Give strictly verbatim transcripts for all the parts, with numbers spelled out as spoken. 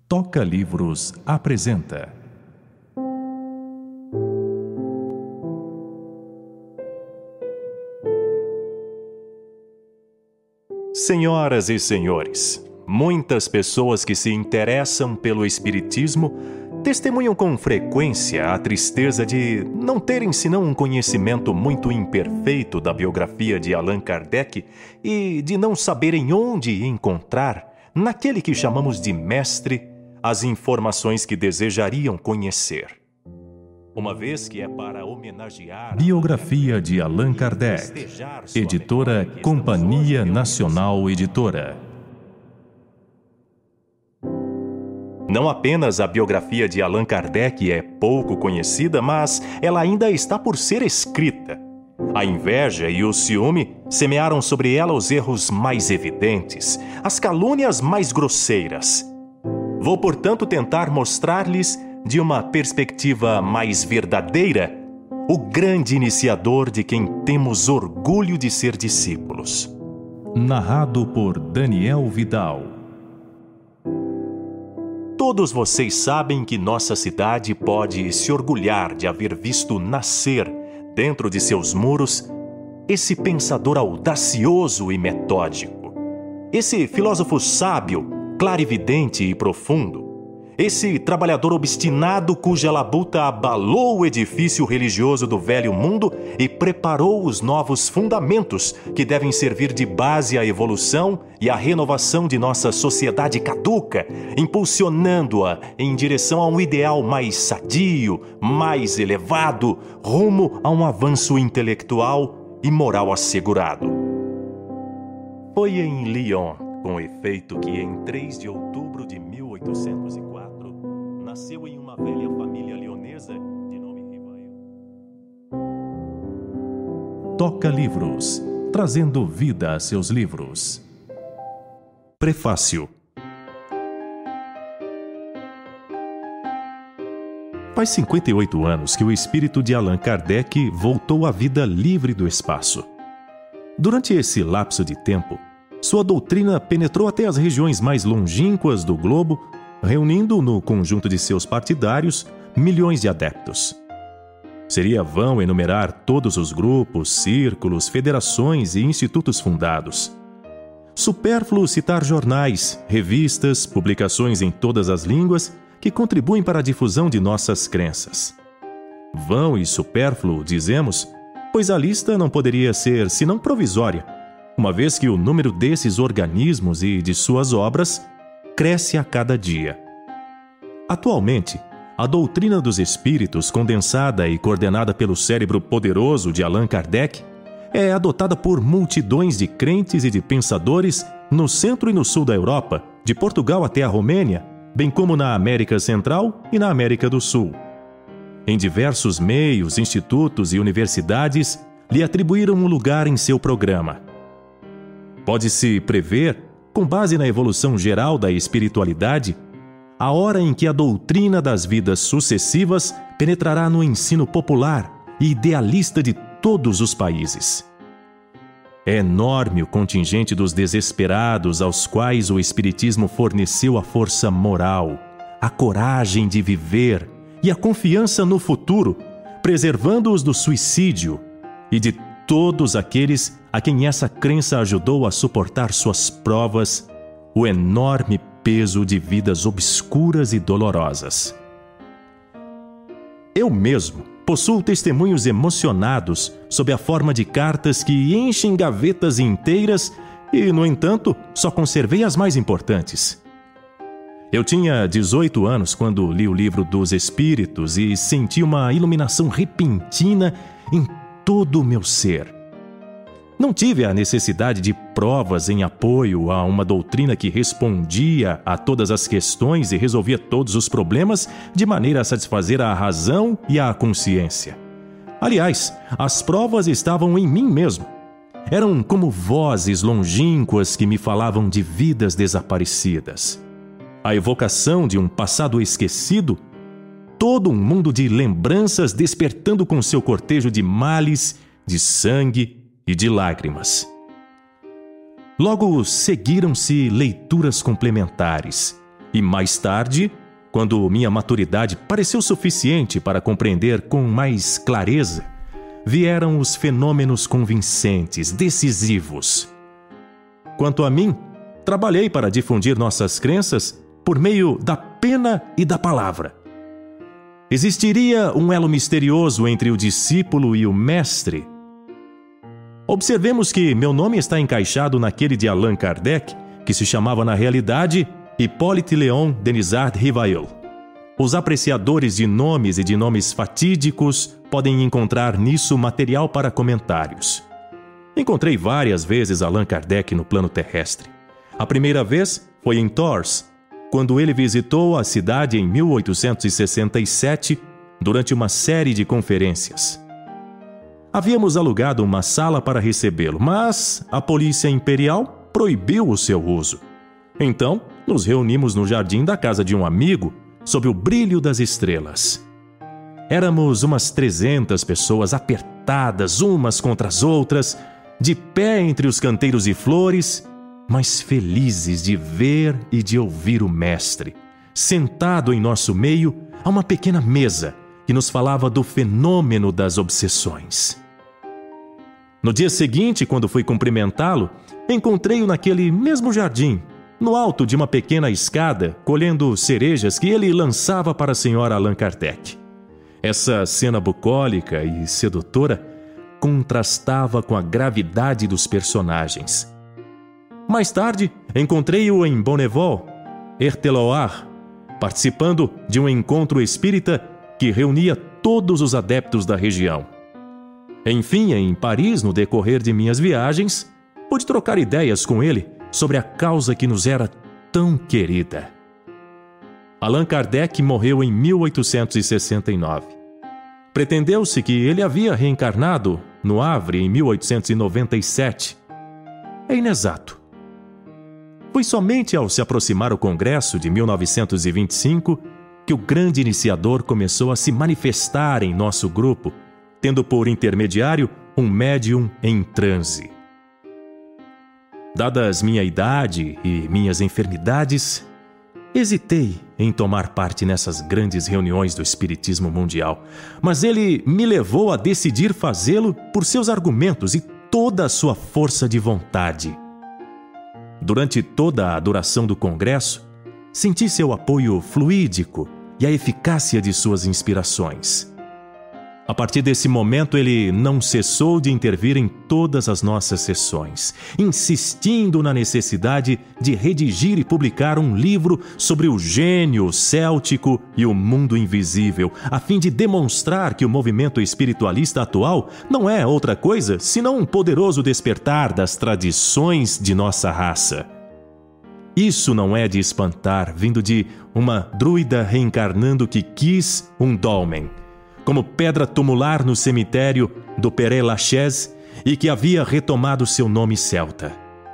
Toca Livros apresenta Senhoras e senhores, muitas pessoas que se interessam pelo espiritismo testemunham com frequência a tristeza de não terem senão um conhecimento muito imperfeito da biografia de Allan Kardec e de não saberem onde encontrar, naquele que chamamos de mestre, as informações que desejariam conhecer. Uma vez que é para homenagear... Biografia de Allan Kardec, editora Companhia Nacional Editora. Não apenas a biografia de Allan Kardec é pouco conhecida, mas ela ainda está por ser escrita. A inveja e o ciúme semearam sobre ela os erros mais evidentes, as calúnias mais grosseiras. Vou, portanto, tentar mostrar-lhes, de uma perspectiva mais verdadeira, o grande iniciador de quem temos orgulho de ser discípulos. Narrado por Daniel Vidal. Todos vocês sabem que nossa cidade pode se orgulhar de haver visto nascer, dentro de seus muros, esse pensador audacioso e metódico, esse filósofo sábio, clarividente e profundo, esse trabalhador obstinado cuja labuta abalou o edifício religioso do velho mundo e preparou os novos fundamentos que devem servir de base à evolução e à renovação de nossa sociedade caduca, impulsionando-a em direção a um ideal mais sadio, mais elevado, rumo a um avanço intelectual e moral assegurado. Foi em Lyon, com efeito, que em três de outubro de mil oitocentos e quatro nasceu em uma velha família leonesa de nome Rivail. Toca Livros, trazendo vida a seus livros. Prefácio. Faz cinquenta e oito anos que o espírito de Allan Kardec voltou à vida livre do espaço. Durante esse lapso de tempo, sua doutrina penetrou até as regiões mais longínquas do globo, reunindo no conjunto de seus partidários milhões de adeptos. Seria vão enumerar todos os grupos, círculos, federações e institutos fundados. Supérfluo citar jornais, revistas, publicações em todas as línguas que contribuem para a difusão de nossas crenças. Vão e supérfluo, dizemos, pois a lista não poderia ser senão provisória, uma vez que o número desses organismos e de suas obras cresce a cada dia. Atualmente, a doutrina dos espíritos, condensada e coordenada pelo cérebro poderoso de Allan Kardec, é adotada por multidões de crentes e de pensadores no centro e no sul da Europa, de Portugal até a Romênia, bem como na América Central e na América do Sul. Em diversos meios, institutos e universidades lhe atribuíram um lugar em seu programa. Pode-se prever, com base na evolução geral da espiritualidade, a hora em que a doutrina das vidas sucessivas penetrará no ensino popular e idealista de todos os países. É enorme o contingente dos desesperados aos quais o espiritismo forneceu a força moral, a coragem de viver e a confiança no futuro, preservando-os do suicídio e de todos aqueles a quem essa crença ajudou a suportar suas provas, o enorme peso de vidas obscuras e dolorosas. Eu mesmo possuo testemunhos emocionados sob a forma de cartas que enchem gavetas inteiras e, no entanto, só conservei as mais importantes. Eu tinha dezoito anos quando li o Livro dos Espíritos e senti uma iluminação repentina em todo o meu ser. Não tive a necessidade de provas em apoio a uma doutrina que respondia a todas as questões e resolvia todos os problemas de maneira a satisfazer a razão e a consciência. Aliás, as provas estavam em mim mesmo. Eram como vozes longínquas que me falavam de vidas desaparecidas. A evocação de um passado esquecido, todo um mundo de lembranças despertando com seu cortejo de males, de sangue e de lágrimas. Logo seguiram-se leituras complementares, E mais tarde, quando minha maturidade pareceu suficiente para compreender com mais clareza, vieram os fenômenos convincentes, decisivos. Quanto a mim, trabalhei para difundir nossas crenças por meio da pena e da palavra. Existiria um elo misterioso entre o discípulo e o mestre? Observemos que meu nome está encaixado naquele de Allan Kardec, que se chamava na realidade Hippolyte Léon Denisard Rivail. Os apreciadores de nomes e de nomes fatídicos podem encontrar nisso material para comentários. Encontrei várias vezes Allan Kardec no plano terrestre. A primeira vez foi em Tours, quando ele visitou a cidade em mil oitocentos e sessenta e sete, durante uma série de conferências. Havíamos alugado uma sala para recebê-lo, mas a Polícia Imperial proibiu o seu uso. Então, nos reunimos no jardim da casa de um amigo, sob o brilho das estrelas. Éramos umas trezentas pessoas apertadas umas contra as outras, de pé entre os canteiros e flores, mas felizes de ver e de ouvir o mestre, sentado em nosso meio a uma pequena mesa que nos falava do fenômeno das obsessões. No dia seguinte, quando fui cumprimentá-lo, encontrei-o naquele mesmo jardim, no alto de uma pequena escada, colhendo cerejas que ele lançava para a senhora Allan Kardec. Essa cena bucólica e sedutora contrastava com a gravidade dos personagens. Mais tarde, encontrei-o em Bonneville, Erteloar, participando de um encontro espírita que reunia todos os adeptos da região. Enfim, em Paris, no decorrer de minhas viagens, pude trocar ideias com ele sobre a causa que nos era tão querida. Allan Kardec morreu em mil oitocentos e sessenta e nove. Pretendeu-se que ele havia reencarnado no Havre em mil oitocentos e noventa e sete. É inexato. Foi somente ao se aproximar o Congresso de mil novecentos e vinte e cinco que o grande iniciador começou a se manifestar em nosso grupo, tendo por intermediário um médium em transe. Dadas minha idade e minhas enfermidades, hesitei em tomar parte nessas grandes reuniões do espiritismo mundial, mas ele me levou a decidir fazê-lo por seus argumentos e toda a sua força de vontade. Durante toda a duração do congresso, senti seu apoio fluídico e a eficácia de suas inspirações. A partir desse momento, ele não cessou de intervir em todas as nossas sessões, insistindo na necessidade de redigir e publicar um livro sobre o gênio céltico e o mundo invisível, a fim de demonstrar que o movimento espiritualista atual não é outra coisa senão um poderoso despertar das tradições de nossa raça. Isso não é de espantar, vindo de uma druida reencarnando que quis um dolmen, como pedra tumular no cemitério do Père-Lachaise e que havia retomado seu nome celta.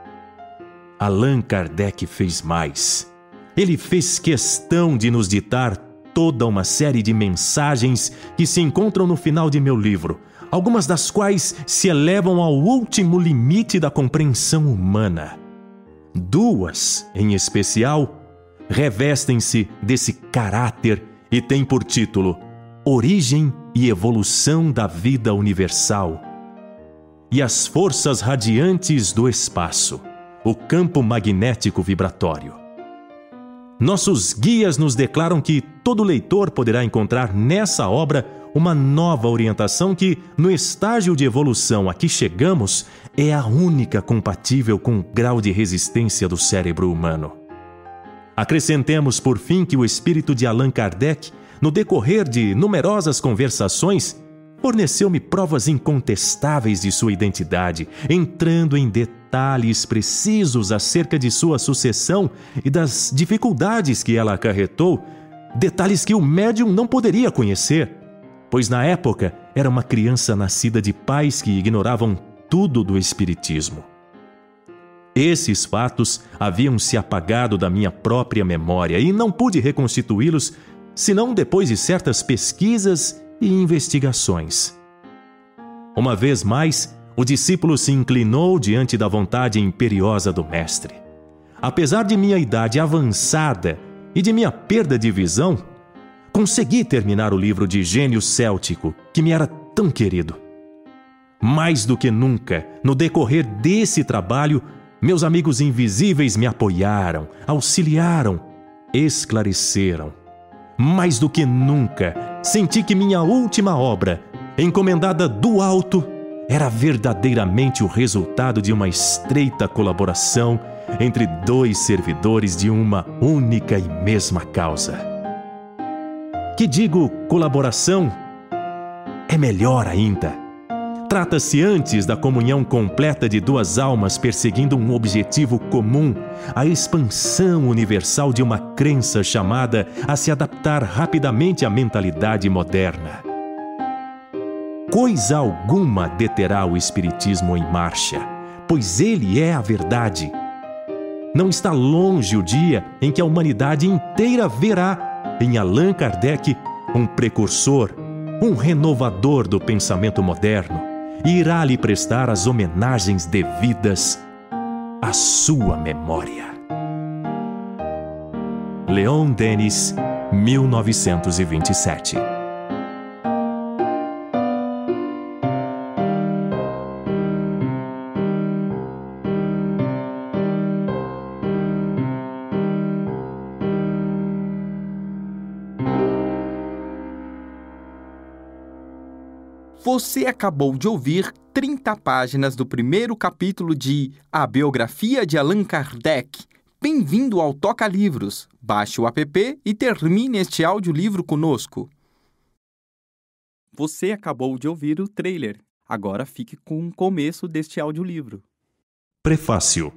Allan Kardec fez mais. Ele fez questão de nos ditar toda uma série de mensagens que se encontram no final de meu livro, algumas das quais se elevam ao último limite da compreensão humana. Duas, em especial, revestem-se desse caráter e têm por título Origem e Evolução da Vida Universal e as Forças Radiantes do Espaço, o Campo Magnético Vibratório. Nossos guias nos declaram que todo leitor poderá encontrar nessa obra uma nova orientação que, no estágio de evolução a que chegamos, é a única compatível com o grau de resistência do cérebro humano. Acrescentemos, por fim, que o espírito de Allan Kardec, no decorrer de numerosas conversações, forneceu-me provas incontestáveis de sua identidade, entrando em detalhes precisos acerca de sua sucessão e das dificuldades que ela acarretou, detalhes que o médium não poderia conhecer, pois na época era uma criança nascida de pais que ignoravam tudo do espiritismo. Esses fatos haviam se apagado da minha própria memória e não pude reconstituí-los senão depois de certas pesquisas e investigações. Uma vez mais, o discípulo se inclinou diante da vontade imperiosa do mestre. Apesar de minha idade avançada e de minha perda de visão, consegui terminar o livro de Gênio Céltico, que me era tão querido. Mais do que nunca, no decorrer desse trabalho, meus amigos invisíveis me apoiaram, auxiliaram, esclareceram. Mais do que nunca, senti que minha última obra, encomendada do alto, era verdadeiramente o resultado de uma estreita colaboração entre dois servidores de uma única e mesma causa. Que digo colaboração, é melhor ainda. Trata-se antes da comunhão completa de duas almas perseguindo um objetivo comum, a expansão universal de uma crença chamada a se adaptar rapidamente à mentalidade moderna. Coisa alguma deterá o espiritismo em marcha, pois ele é a verdade. Não está longe o dia em que a humanidade inteira verá em Allan Kardec um precursor, um renovador do pensamento moderno, e irá lhe prestar as homenagens devidas à sua memória. Leon Denis, mil novecentos e vinte e sete. Você acabou de ouvir trinta páginas do primeiro capítulo de A Biografia de Allan Kardec. Bem-vindo ao Toca Livros. Baixe o app e termine este audiolivro conosco. Você acabou de ouvir o trailer. Agora fique com o começo deste audiolivro. Prefácio.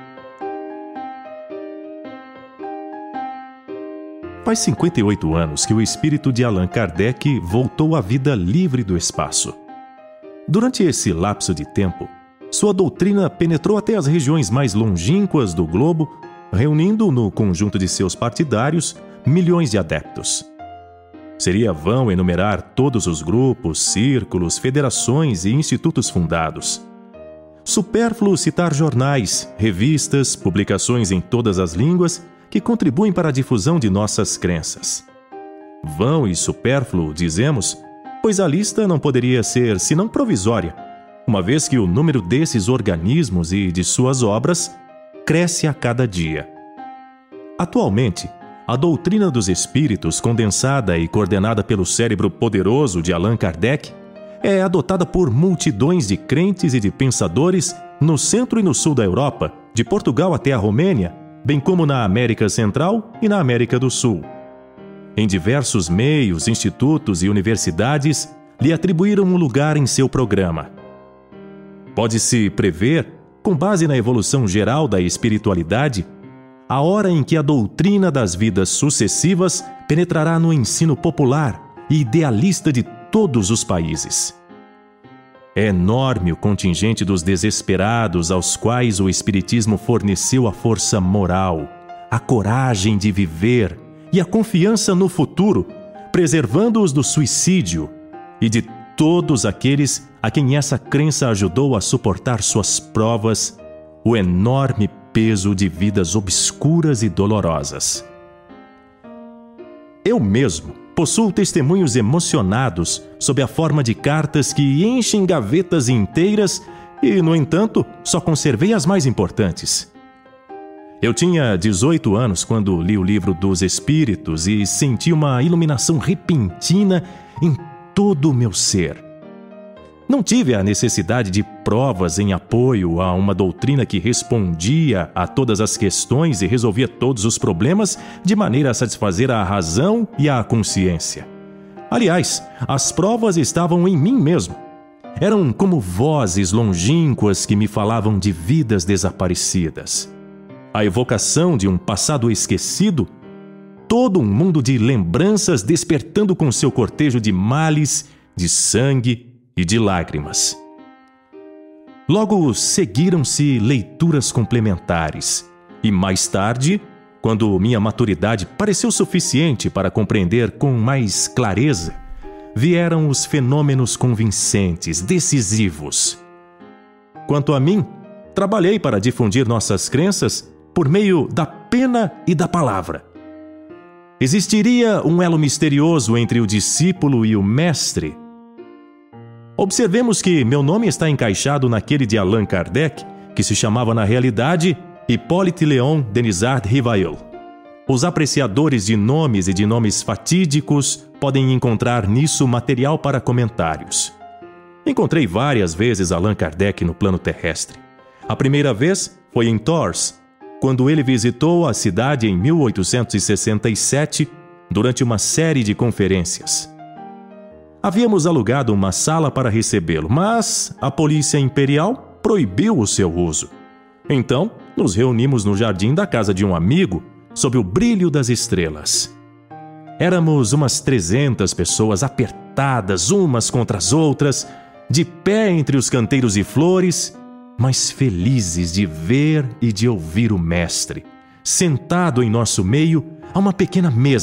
Faz cinquenta e oito anos que o espírito de Allan Kardec voltou à vida livre do espaço. Durante esse lapso de tempo, sua doutrina penetrou até as regiões mais longínquas do globo, reunindo no conjunto de seus partidários milhões de adeptos. Seria vão enumerar todos os grupos, círculos, federações e institutos fundados. Supérfluo citar jornais, revistas, publicações em todas as línguas que contribuem para a difusão de nossas crenças. Vão e supérfluo, dizemos, pois a lista não poderia ser senão provisória, uma vez que o número desses organismos e de suas obras cresce a cada dia. Atualmente, a doutrina dos espíritos, condensada e coordenada pelo cérebro poderoso de Allan Kardec, é adotada por multidões de crentes e de pensadores no centro e no sul da Europa, de Portugal até a Romênia, bem como na América Central e na América do Sul. Em diversos meios, institutos e universidades lhe atribuíram um lugar em seu programa. Pode-se prever, com base na evolução geral da espiritualidade, a hora em que a doutrina das vidas sucessivas penetrará no ensino popular e idealista de todos os países. É enorme o contingente dos desesperados aos quais o Espiritismo forneceu a força moral, a coragem de viver e a confiança no futuro, preservando-os do suicídio, e de todos aqueles a quem essa crença ajudou a suportar suas provas, o enorme peso de vidas obscuras e dolorosas. Eu mesmo possuo testemunhos emocionados sob a forma de cartas que enchem gavetas inteiras e, no entanto, só conservei as mais importantes. Eu tinha dezoito anos quando li o Livro dos Espíritos e senti uma iluminação repentina em todo o meu ser. Não tive a necessidade de provas em apoio a uma doutrina que respondia a todas as questões e resolvia todos os problemas de maneira a satisfazer a razão e a consciência. Aliás, as provas estavam em mim mesmo. Eram como vozes longínquas que me falavam de vidas desaparecidas. A evocação de um passado esquecido, todo um mundo de lembranças despertando com seu cortejo de males, de sangue e de lágrimas. Logo seguiram-se leituras complementares, e mais tarde, quando minha maturidade pareceu suficiente para compreender com mais clareza, vieram os fenômenos convincentes, decisivos. Quanto a mim, trabalhei para difundir nossas crenças por meio da pena e da palavra. Existiria um elo misterioso entre o discípulo e o mestre? Observemos que meu nome está encaixado naquele de Allan Kardec, que se chamava na realidade Hippolyte Léon Denisard Rivail. Os apreciadores de nomes e de nomes fatídicos podem encontrar nisso material para comentários. Encontrei várias vezes Allan Kardec no plano terrestre. A primeira vez foi em Tours, quando ele visitou a cidade em mil oitocentos e sessenta e sete durante uma série de conferências. Havíamos alugado uma sala para recebê-lo, mas a Polícia Imperial proibiu o seu uso. Então, nos reunimos no jardim da casa de um amigo, sob o brilho das estrelas. Éramos umas trezentas pessoas apertadas umas contra as outras, de pé entre os canteiros e flores, mas felizes de ver e de ouvir o mestre, sentado em nosso meio a uma pequena mesa